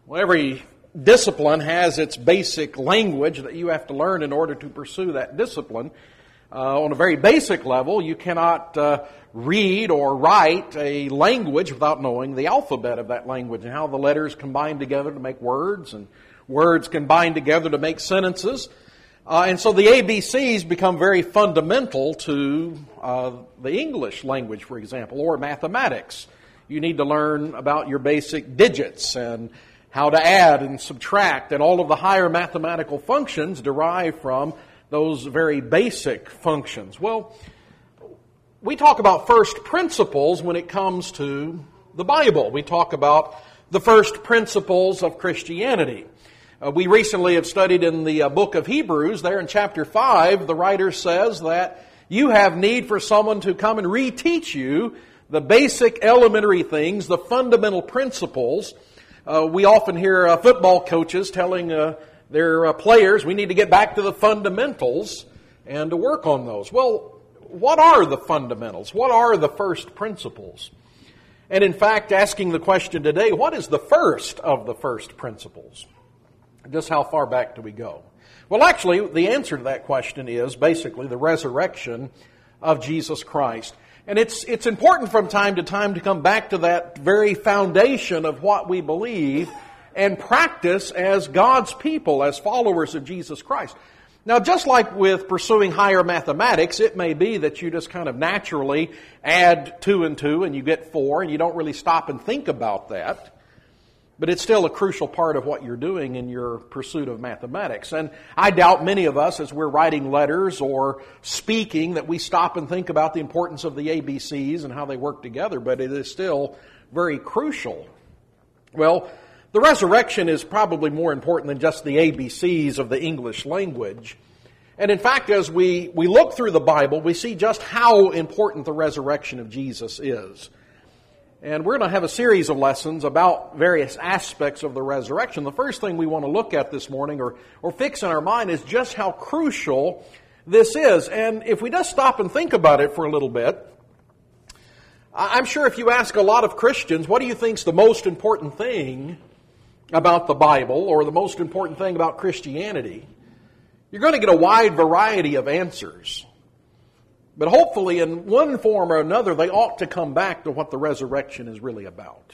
Well, every discipline has its basic language that you have to learn in order to pursue that discipline. On a very basic level, you cannot read or write a language without knowing the alphabet of that language and how the letters combine together to make words, and words combine together to make sentences. And so the ABCs become very fundamental to the English language, for example, or mathematics. You need to learn about your basic digits and how to add and subtract, and all of the higher mathematical functions derive from those very basic functions. Well, we talk about first principles when it comes to the Bible. We talk about the first principles of Christianity. We recently have studied in the book of Hebrews. There in chapter 5, the writer says that you have need for someone to come and reteach you the basic elementary things, the fundamental principles. We often hear football coaches telling their players, we need to get back to the fundamentals and to work on those. Well, what are the fundamentals? What are the first principles? And in fact, asking the question today, what is the first of the first principles? Just how far back do we go? Well, actually, the answer to that question is basically the resurrection of Jesus Christ. And it's important from time to time to come back to that very foundation of what we believe and practice as God's people, as followers of Jesus Christ. Now, just like with pursuing higher mathematics, it may be that you just kind of naturally add 2 and 2 and you get 4, and you don't really stop and think about that. But it's still a crucial part of what you're doing in your pursuit of mathematics. And I doubt many of us, as we're writing letters or speaking, that we stop and think about the importance of the ABCs and how they work together, but it is still very crucial. Well, the resurrection is probably more important than just the ABCs of the English language. And in fact, as we look through the Bible, we see just how important the resurrection of Jesus is. And we're going to have a series of lessons about various aspects of the resurrection. The first thing we want to look at this morning or fix in our mind is just how crucial this is. And if we just stop and think about it for a little bit, I'm sure if you ask a lot of Christians, what do you think is the most important thing about the Bible or the most important thing about Christianity, you're going to get a wide variety of answers. But hopefully, in one form or another, they ought to come back to what the resurrection is really about.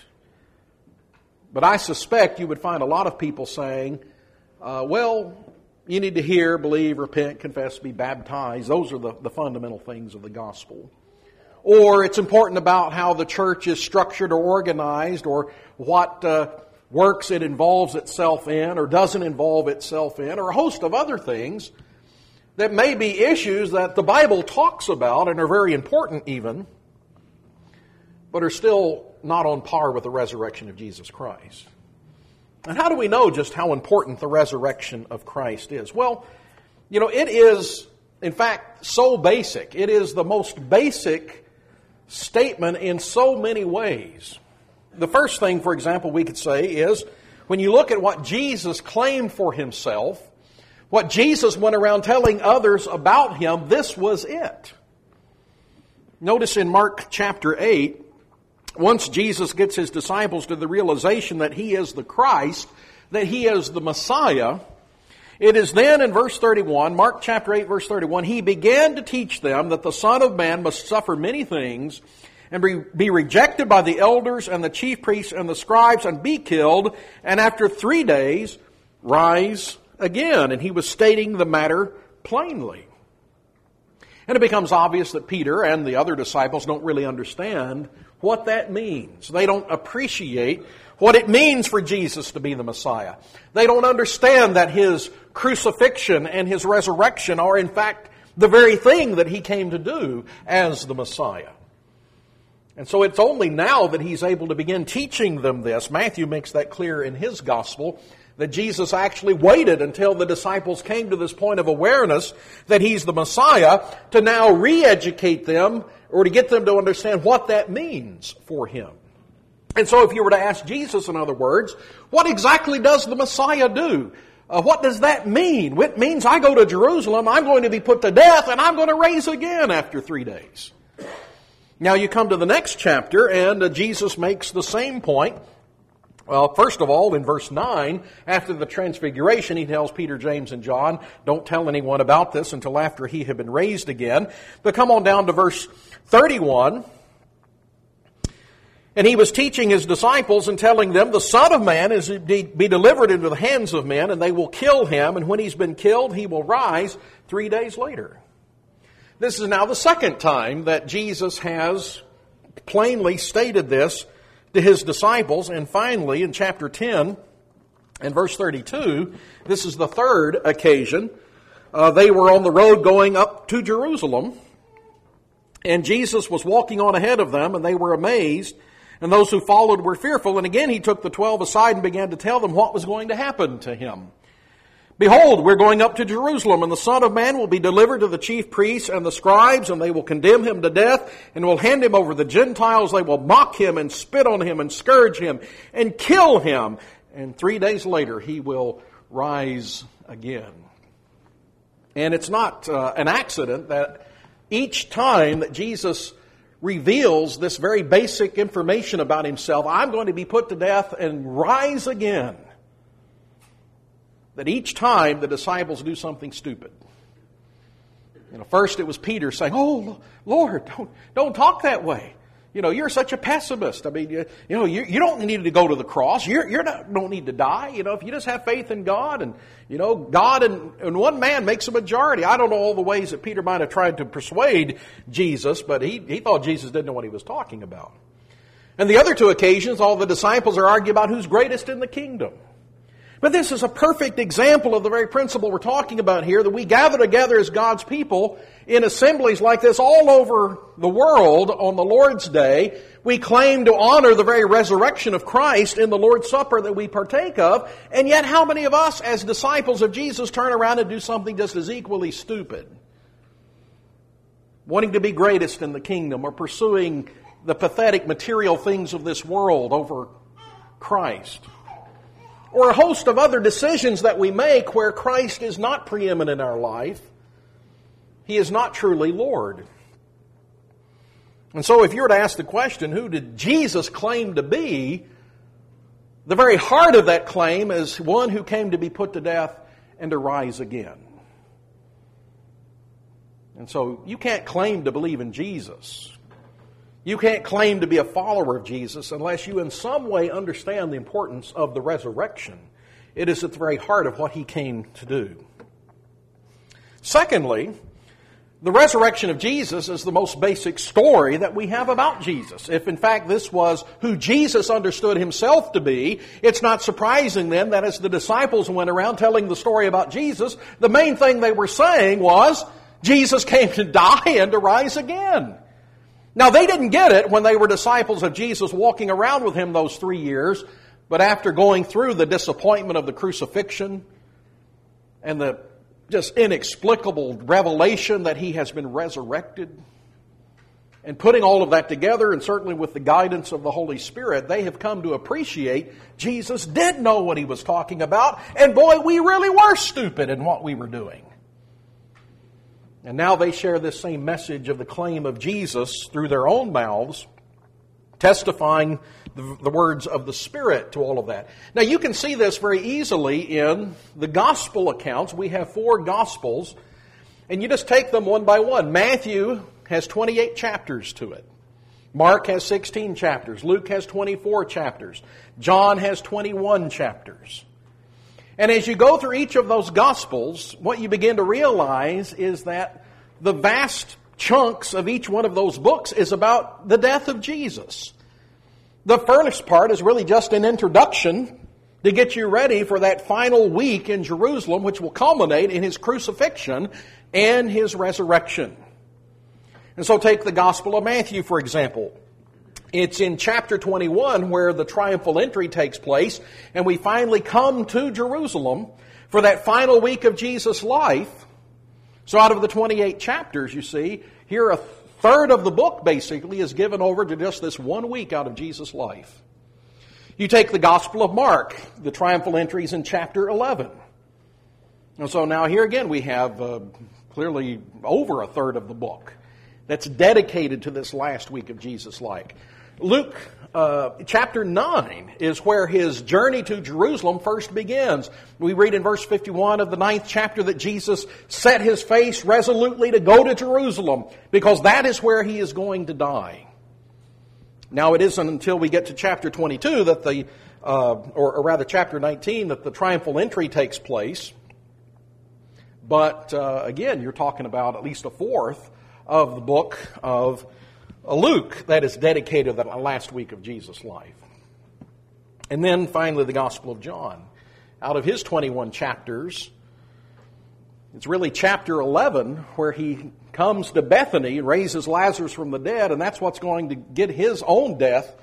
But I suspect you would find a lot of people saying, well, you need to hear, believe, repent, confess, be baptized. Those are the fundamental things of the gospel. Or it's important about how the church is structured or organized, or what works it involves itself in or doesn't involve itself in, or a host of other things that may be issues that the Bible talks about and are very important even, but are still not on par with the resurrection of Jesus Christ. And how do we know just how important the resurrection of Christ is? Well, it is, in fact, so basic. It is the most basic statement in so many ways. The first thing, for example, we could say is, when you look at what Jesus claimed for Himself, what Jesus went around telling others about Him, this was it. Notice in Mark chapter 8, once Jesus gets His disciples to the realization that He is the Christ, that He is the Messiah, it is then in verse 31, Mark chapter 8, verse 31, He began to teach them that the Son of Man must suffer many things and be rejected by the elders and the chief priests and the scribes and be killed, and after 3 days rise again. And He was stating the matter plainly. And it becomes obvious that Peter and the other disciples don't really understand what that means. They don't appreciate what it means for Jesus to be the Messiah. They don't understand that His crucifixion and His resurrection are in fact the very thing that He came to do as the Messiah. And so it's only now that He's able to begin teaching them this. Matthew makes that clear in his gospel, that Jesus actually waited until the disciples came to this point of awareness that He's the Messiah to now re-educate them, or to get them to understand what that means for Him. And so if you were to ask Jesus, in other words, what exactly does the Messiah do? What does that mean? It means I go to Jerusalem, I'm going to be put to death, and I'm going to rise again after 3 days. Now you come to the next chapter, and Jesus makes the same point Well, first of all, in verse 9, after the transfiguration, he tells Peter, James, and John, don't tell anyone about this until after he had been raised again. But come on down to verse 31. And he was teaching his disciples and telling them, the Son of Man is to be delivered into the hands of men, and they will kill him, and when he's been killed, he will rise 3 days later. This is now the second time that Jesus has plainly stated this to his disciples. And finally, in chapter 10 and verse 32, this is the third occasion. They were on the road going up to Jerusalem, and Jesus was walking on ahead of them, and they were amazed, and those who followed were fearful. And again he took the 12 aside and began to tell them what was going to happen to him. Behold, we're going up to Jerusalem, and the Son of Man will be delivered to the chief priests and the scribes, and they will condemn him to death, and will hand him over to the Gentiles. They will mock him and spit on him and scourge him and kill him. And 3 days later, he will rise again. And it's not an accident that each time that Jesus reveals this very basic information about himself, I'm going to be put to death and rise again, that each time the disciples do something stupid. First it was Peter saying, "Oh, Lord, don't talk that way. You're such a pessimist. I mean, you don't need to go to the cross. Don't need to die. If you just have faith in God, and God and one man makes a majority." I don't know all the ways that Peter might have tried to persuade Jesus, but he thought Jesus didn't know what he was talking about. And the other two occasions, all the disciples are arguing about who's greatest in the kingdom. But this is a perfect example of the very principle we're talking about here, that we gather together as God's people in assemblies like this all over the world on the Lord's Day. We claim to honor the very resurrection of Christ in the Lord's Supper that we partake of, and yet how many of us as disciples of Jesus turn around and do something just as equally stupid? Wanting to be greatest in the kingdom, or pursuing the pathetic material things of this world over Christ. Or a host of other decisions that we make where Christ is not preeminent in our life. He is not truly Lord. And so if you were to ask the question, who did Jesus claim to be? The very heart of that claim is one who came to be put to death and to rise again. And so you can't claim to believe in Jesus. You can't claim to be a follower of Jesus unless you in some way understand the importance of the resurrection. It is at the very heart of what he came to do. Secondly, the resurrection of Jesus is the most basic story that we have about Jesus. If in fact this was who Jesus understood himself to be, it's not surprising then that as the disciples went around telling the story about Jesus, the main thing they were saying was, Jesus came to die and to rise again. Now, they didn't get it when they were disciples of Jesus walking around with him those 3 years, but after going through the disappointment of the crucifixion and the just inexplicable revelation that he has been resurrected, and putting all of that together, and certainly with the guidance of the Holy Spirit, they have come to appreciate Jesus did know what he was talking about, and boy, we really were stupid in what we were doing. And now they share this same message of the claim of Jesus through their own mouths, testifying the words of the Spirit to all of that. Now you can see this very easily in the gospel accounts. We have 4 gospels, and you just take them one by one. Matthew has 28 chapters to it. Mark has 16 chapters. Luke has 24 chapters. John has 21 chapters. And as you go through each of those Gospels, what you begin to realize is that the vast chunks of each one of those books is about the death of Jesus. The first part is really just an introduction to get you ready for that final week in Jerusalem, which will culminate in his crucifixion and his resurrection. And so take the Gospel of Matthew, for example. It's in chapter 21 where the triumphal entry takes place, and we finally come to Jerusalem for that final week of Jesus' life. So out of the 28 chapters, you see, here a third of the book basically is given over to just this 1 week out of Jesus' life. You take the Gospel of Mark, the triumphal entries in chapter 11. And so now here again we have clearly over a third of the book that's dedicated to this last week of Jesus' life. Luke chapter 9 is where his journey to Jerusalem first begins. We read in verse 51 of the 9th chapter that Jesus set his face resolutely to go to Jerusalem because that is where he is going to die. Now it isn't until we get to chapter 22 that or rather chapter 19, that the triumphal entry takes place. But again, you're talking about at least a fourth of the book of Luke that is dedicated to the last week of Jesus' life. And then finally the Gospel of John. Out of his 21 chapters, it's really chapter 11 where he comes to Bethany and raises Lazarus from the dead, and that's what's going to get his own death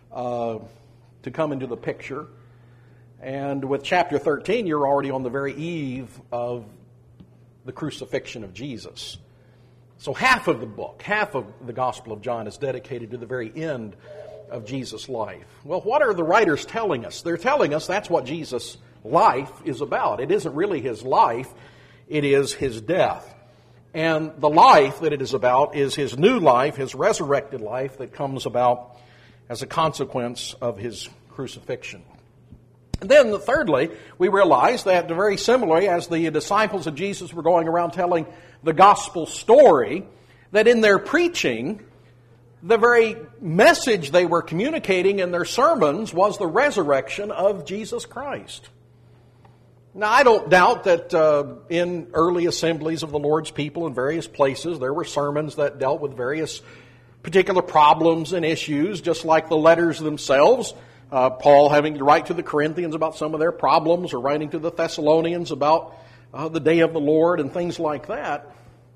to come into the picture. And with chapter 13, you're already on the very eve of the crucifixion of Jesus. So half of the book, half of the Gospel of John is dedicated to the very end of Jesus' life. Well, what are the writers telling us? They're telling us that's what Jesus' life is about. It isn't really his life, it is his death. And the life that it is about is his new life, his resurrected life that comes about as a consequence of his crucifixion. And then, thirdly, we realize that very similarly as the disciples of Jesus were going around telling the gospel story, that in their preaching, the very message they were communicating in their sermons was the resurrection of Jesus Christ. Now, I don't doubt that in early assemblies of the Lord's people in various places, there were sermons that dealt with various particular problems and issues, just like the letters themselves. Paul having to write to the Corinthians about some of their problems, or writing to the Thessalonians about the day of the Lord and things like that.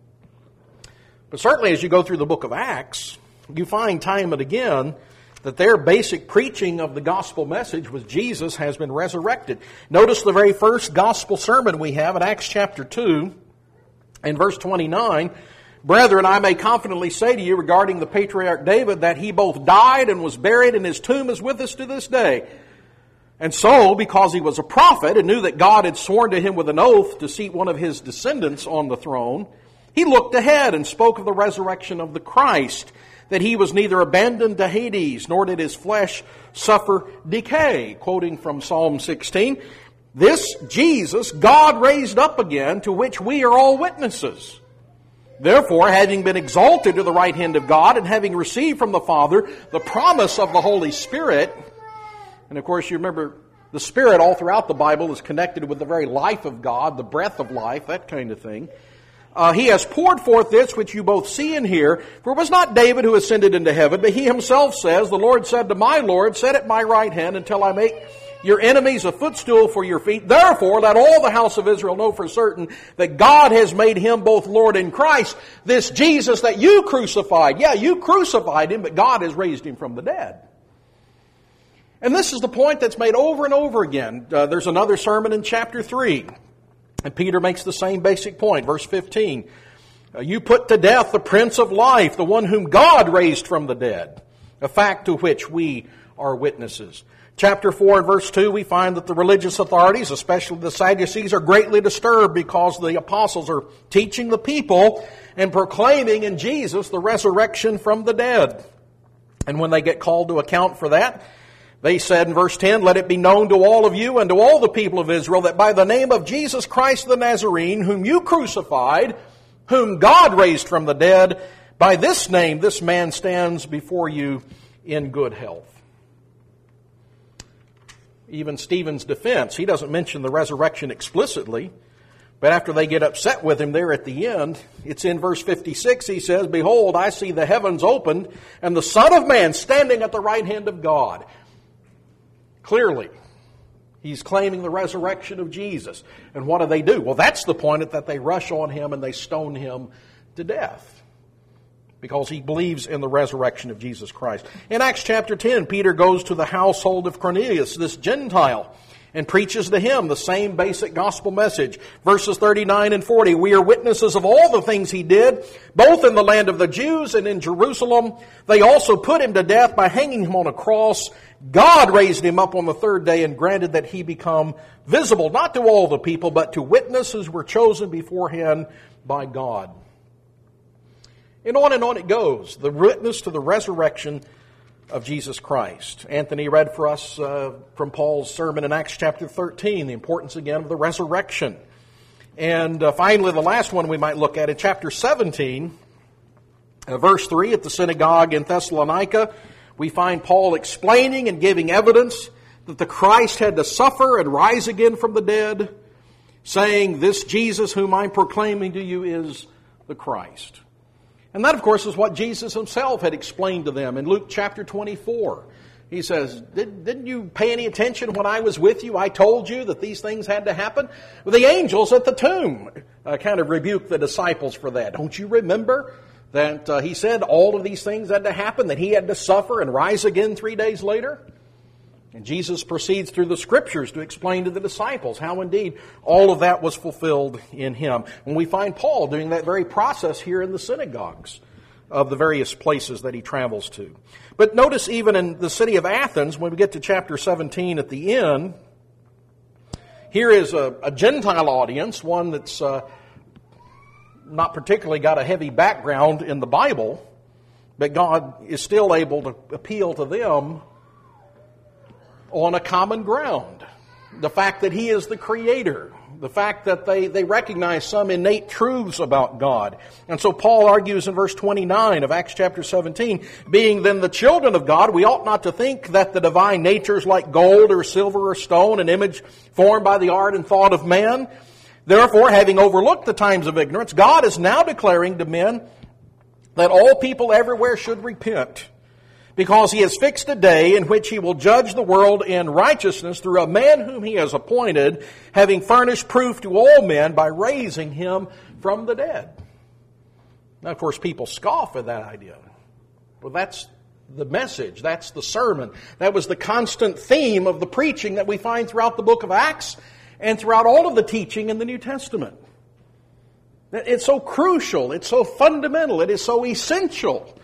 But certainly as you go through the book of Acts, you find time and again that their basic preaching of the gospel message was Jesus has been resurrected. Notice the very first gospel sermon we have in Acts chapter 2 and verse 29. Brethren, I may confidently say to you regarding the patriarch David that he both died and was buried, and his tomb is with us to this day. And so, because he was a prophet and knew that God had sworn to him with an oath to seat one of his descendants on the throne, he looked ahead and spoke of the resurrection of the Christ, that he was neither abandoned to Hades, nor did his flesh suffer decay. Quoting from Psalm 16, this Jesus God raised up again, to which we are all witnesses. Therefore, having been exalted to the right hand of God, and having received from the Father the promise of the Holy Spirit, and of course you remember the Spirit all throughout the Bible is connected with the very life of God, the breath of life, that kind of thing. He has poured forth this which you both see and hear. For it was not David who ascended into heaven, but he himself says, the Lord said to my Lord, sit at my right hand until I make your enemies a footstool for your feet. Therefore, let all the house of Israel know for certain that God has made him both Lord and Christ. This Jesus that you crucified. Yeah, you crucified him, but God has raised him from the dead. And this is the point that's made over and over again. There's another sermon in chapter 3. And Peter makes the same basic point. Verse 15. You put to death the Prince of Life, the one whom God raised from the dead. A fact to which we are witnesses. Chapter 4 and verse 2, we find that the religious authorities, especially the Sadducees, are greatly disturbed because the apostles are teaching the people and proclaiming in Jesus the resurrection from the dead. And when they get called to account for that, they said in verse 10, let it be known to all of you and to all the people of Israel that by the name of Jesus Christ the Nazarene, whom you crucified, whom God raised from the dead, by this name this man stands before you in good health. Even Stephen's defense, he doesn't mention the resurrection explicitly, but after they get upset with him there at the end, it's in verse 56, he says, behold, I see the heavens opened and the Son of Man standing at the right hand of God. Clearly, he's claiming the resurrection of Jesus. And what do? Well, that's the point that they rush on him and they stone him to death, because he believes in the resurrection of Jesus Christ. In Acts chapter 10, Peter goes to the household of Cornelius, this Gentile, and preaches to him the same basic gospel message. Verses 39 and 40, we are witnesses of all the things he did, both in the land of the Jews and in Jerusalem. They also put him to death by hanging him on a cross. God raised him up on the third day and granted that he become visible, not to all the people, but to witnesses who were chosen beforehand by God. And on it goes. The witness to the resurrection of Jesus Christ. Anthony read for us from Paul's sermon in Acts chapter 13, the importance again of the resurrection. And finally, the last one we might look at in chapter 17, verse 3, at the synagogue in Thessalonica, we find Paul explaining and giving evidence that the Christ had to suffer and rise again from the dead, saying, "This Jesus whom I'm proclaiming to you is the Christ." And that, of course, is what Jesus himself had explained to them in Luke chapter 24. He says, didn't you pay any attention when I was with you? I told you that these things had to happen. Well, the angels at the tomb kind of rebuked the disciples for that. Don't you remember that he said all of these things had to happen, that he had to suffer and rise again 3 days later? And Jesus proceeds through the Scriptures to explain to the disciples how indeed all of that was fulfilled in him. And we find Paul doing that very process here in the synagogues of the various places that he travels to. But notice even in the city of Athens, when we get to chapter 17 at the end, here is a Gentile audience, one that's not particularly got a heavy background in the Bible, but God is still able to appeal to them on a common ground. The fact that He is the Creator. The fact that they recognize some innate truths about God. And so Paul argues in verse 29 of Acts chapter 17, "Being then the children of God, we ought not to think that the divine natures like gold or silver or stone, an image formed by the art and thought of man. Therefore, having overlooked the times of ignorance, God is now declaring to men that all people everywhere should repent, because He has fixed a day in which He will judge the world in righteousness through a man whom He has appointed, having furnished proof to all men by raising Him from the dead." Now, of course, people scoff at that idea. Well, that's the message. That's the sermon. That was the constant theme of the preaching that we find throughout the book of Acts and throughout all of the teaching in the New Testament. It's so crucial. It's so fundamental. It is so essential.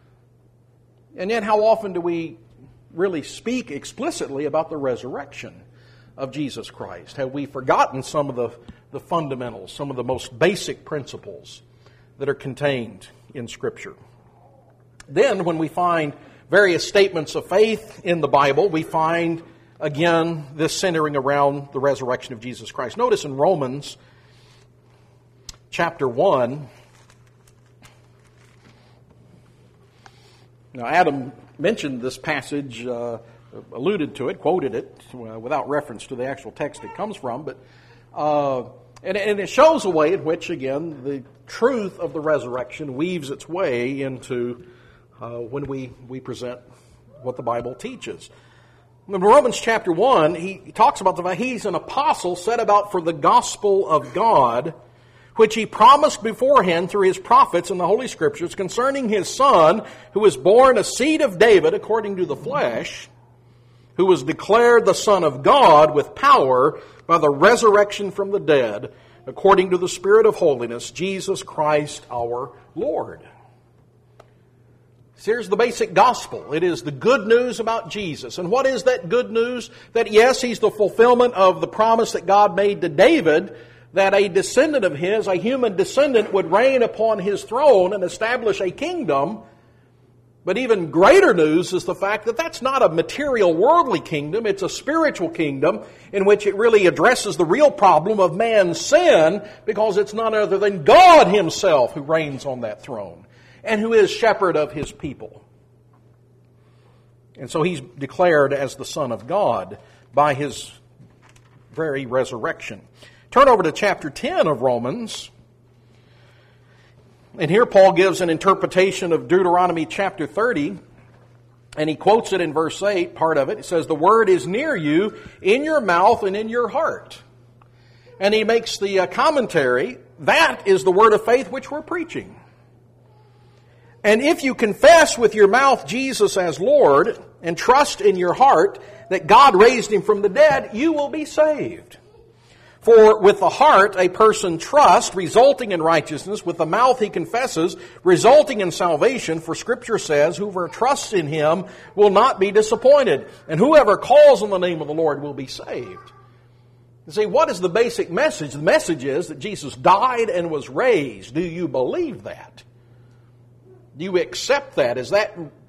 And yet, how often do we really speak explicitly about the resurrection of Jesus Christ? Have we forgotten some of the fundamentals, some of the most basic principles that are contained in Scripture? Then, when we find various statements of faith in the Bible, we find, again, this centering around the resurrection of Jesus Christ. Notice in Romans chapter 1, now, Adam mentioned this passage, alluded to it, quoted it, without reference to the actual text it comes from. But and it shows a way in which, again, the truth of the resurrection weaves its way into when we present what the Bible teaches. In Romans chapter 1, he talks about the fact he's an apostle set about for the gospel of God, which He promised beforehand through His prophets in the Holy Scriptures concerning His Son, who was born a seed of David according to the flesh, who was declared the Son of God with power by the resurrection from the dead, according to the Spirit of holiness, Jesus Christ our Lord. So here's the basic gospel. It is the good news about Jesus. And what is that good news? That yes, He's the fulfillment of the promise that God made to David, that a descendant of his, a human descendant, would reign upon his throne and establish a kingdom. But even greater news is the fact that that's not a material, worldly kingdom. It's a spiritual kingdom in which it really addresses the real problem of man's sin, because it's none other than God Himself who reigns on that throne and who is shepherd of His people. And so He's declared as the Son of God by His very resurrection. Turn over to chapter 10 of Romans. And here Paul gives an interpretation of Deuteronomy chapter 30. And he quotes it in verse 8, part of it. It says, "The word is near you, in your mouth and in your heart." And he makes the commentary, that is the word of faith which we're preaching. "And if you confess with your mouth Jesus as Lord, and trust in your heart that God raised Him from the dead, you will be saved. For with the heart a person trusts, resulting in righteousness. With the mouth he confesses, resulting in salvation. For Scripture says, whoever trusts in Him will not be disappointed. And whoever calls on the name of the Lord will be saved." You see, what is the basic message? The message is that Jesus died and was raised. Do you believe that? Do you accept that? Is that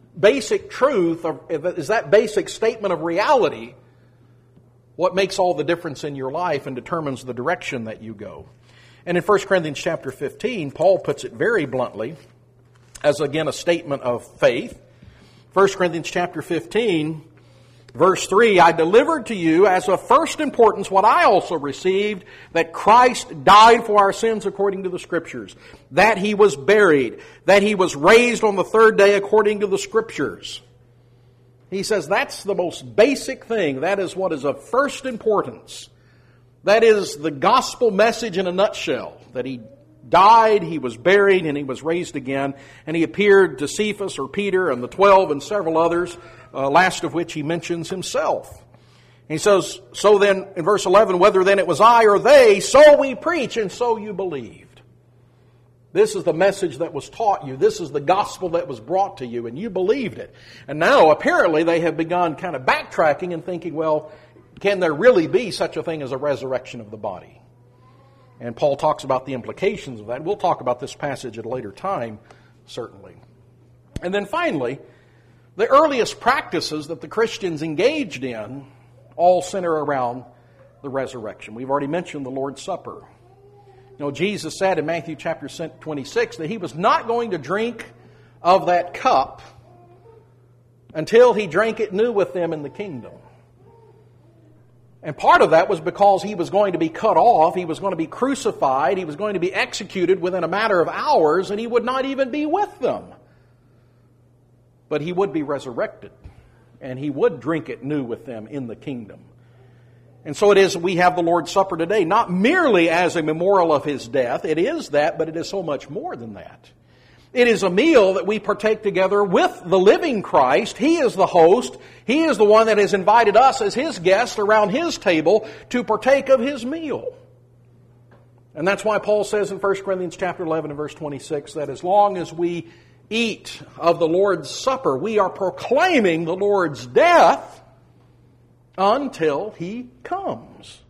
basic truth, is that basic statement of reality what makes all the difference in your life and determines the direction that you go. And in 1 Corinthians chapter 15, Paul puts it very bluntly as, again, a statement of faith. 1 Corinthians chapter 15, verse 3, I delivered to you as of first importance what I also received, that Christ died for our sins according to the Scriptures, that He was buried, that He was raised on the third day according to the Scriptures. He says that's the most basic thing. That is what is of first importance. That is the gospel message in a nutshell, that He died, He was buried, and He was raised again. And He appeared to Cephas or Peter and the 12 and several others, last of which He mentions Himself. And He says, so then, in verse 11, whether then it was I or they, so we preach, and so you believed. This is the message that was taught you. This is the gospel that was brought to you, and you believed it. And now, apparently, they have begun kind of backtracking and thinking, well, can there really be such a thing as a resurrection of the body? And Paul talks about the implications of that. We'll talk about this passage at a later time, certainly. And then finally, the earliest practices that the Christians engaged in all center around the resurrection. We've already mentioned the Lord's Supper. You know, Jesus said in Matthew chapter 26 that He was not going to drink of that cup until He drank it new with them in the kingdom. And part of that was because He was going to be cut off, He was going to be crucified, He was going to be executed within a matter of hours, and He would not even be with them. But He would be resurrected, and He would drink it new with them in the kingdom. And so it is we have the Lord's Supper today, not merely as a memorial of His death. It is that, but it is so much more than that. It is a meal that we partake together with the living Christ. He is the host. He is the one that has invited us as His guests around His table to partake of His meal. And that's why Paul says in 1 Corinthians chapter 11 and verse 26 that as long as we eat of the Lord's Supper, we are proclaiming the Lord's death until He comes.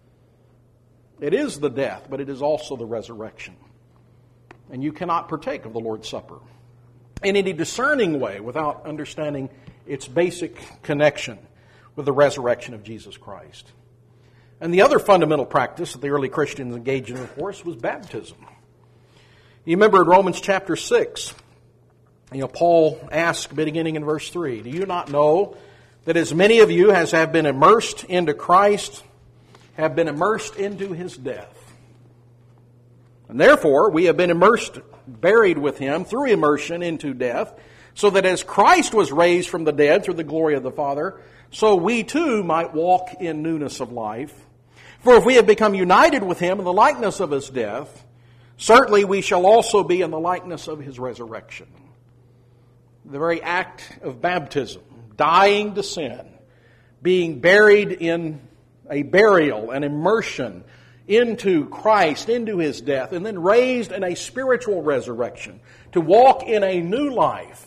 It is the death, but it is also the resurrection. And you cannot partake of the Lord's Supper in any discerning way without understanding its basic connection with the resurrection of Jesus Christ. And the other fundamental practice that the early Christians engaged in, of course, was baptism. You remember in Romans chapter 6, Paul asked, beginning in verse 3, do you not know that as many of you as have been immersed into Christ have been immersed into His death? And therefore, we have been immersed, buried with Him through immersion into death, so that as Christ was raised from the dead through the glory of the Father, so we too might walk in newness of life. For if we have become united with Him in the likeness of His death, certainly we shall also be in the likeness of His resurrection. The very act of baptism, dying to sin, being buried in a burial, an immersion into Christ, into His death, and then raised in a spiritual resurrection to walk in a new life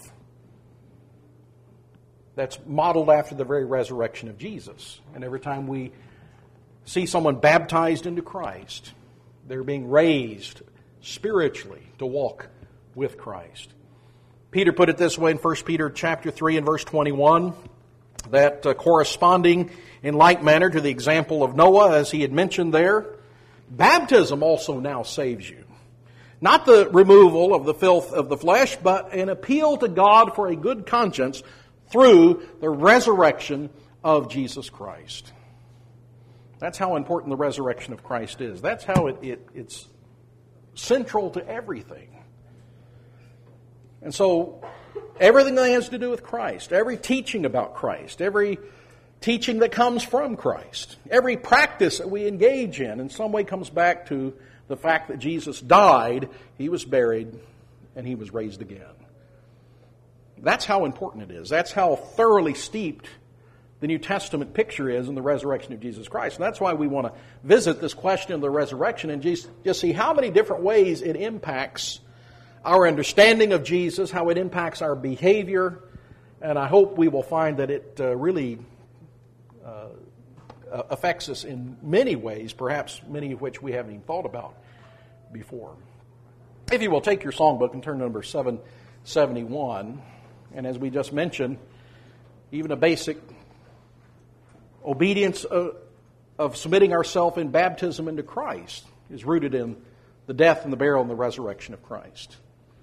that's modeled after the very resurrection of Jesus. And every time we see someone baptized into Christ, they're being raised spiritually to walk with Christ. Peter put it this way in 1 Peter chapter 3 and verse 21, that corresponding in like manner to the example of Noah, as he had mentioned there, baptism also now saves you. Not the removal of the filth of the flesh, but an appeal to God for a good conscience through the resurrection of Jesus Christ. That's how important the resurrection of Christ is. That's how it's central to everything. And so, everything that has to do with Christ, every teaching about Christ, every teaching that comes from Christ, every practice that we engage in some way comes back to the fact that Jesus died, He was buried, and He was raised again. That's how important it is. That's how thoroughly steeped the New Testament picture is in the resurrection of Jesus Christ. And that's why we want to visit this question of the resurrection and just see how many different ways it impacts our understanding of Jesus, how it impacts our behavior, and I hope we will find that it really affects us in many ways, perhaps many of which we haven't even thought about before. If you will take your songbook and turn to number 771, And as we just mentioned, even a basic obedience of submitting ourselves in baptism into Christ is rooted in the death and the burial and the resurrection of Christ.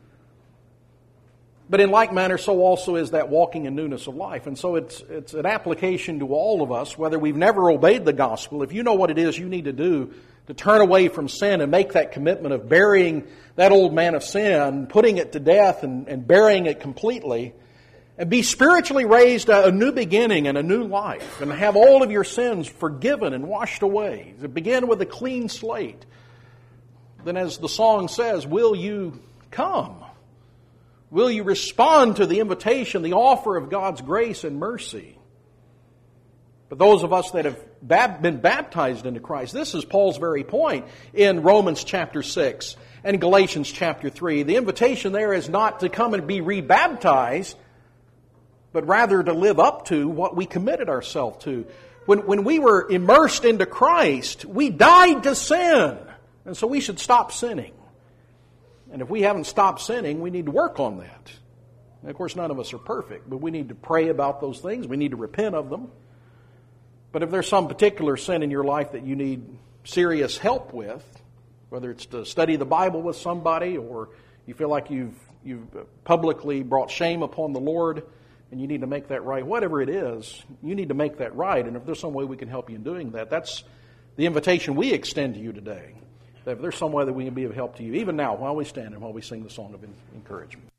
But in like manner, so also is that walking in newness of life. And so it's an application to all of us, whether we've never obeyed the gospel. If you know what it is you need to do to turn away from sin and make that commitment of burying that old man of sin, putting it to death and burying it completely, and be spiritually raised a new beginning and a new life, and have all of your sins forgiven and washed away, to begin with a clean slate, then as the song says, will you come? Will you respond to the invitation, the offer of God's grace and mercy? But those of us that have been baptized into Christ, this is Paul's very point in Romans chapter 6 and Galatians chapter 3. The invitation there is not to come and be rebaptized, but rather to live up to what we committed ourselves to. When we were immersed into Christ, we died to sin. And so we should stop sinning. And if we haven't stopped sinning, we need to work on that. And of course, none of us are perfect, but we need to pray about those things. We need to repent of them. But if there's some particular sin in your life that you need serious help with, whether it's to study the Bible with somebody, or you feel like you've publicly brought shame upon the Lord and you need to make that right, whatever it is, you need to make that right. And if there's some way we can help you in doing that, that's the invitation we extend to you today. That if there's some way that we can be of help to you, even now, while we stand and while we sing the song of encouragement.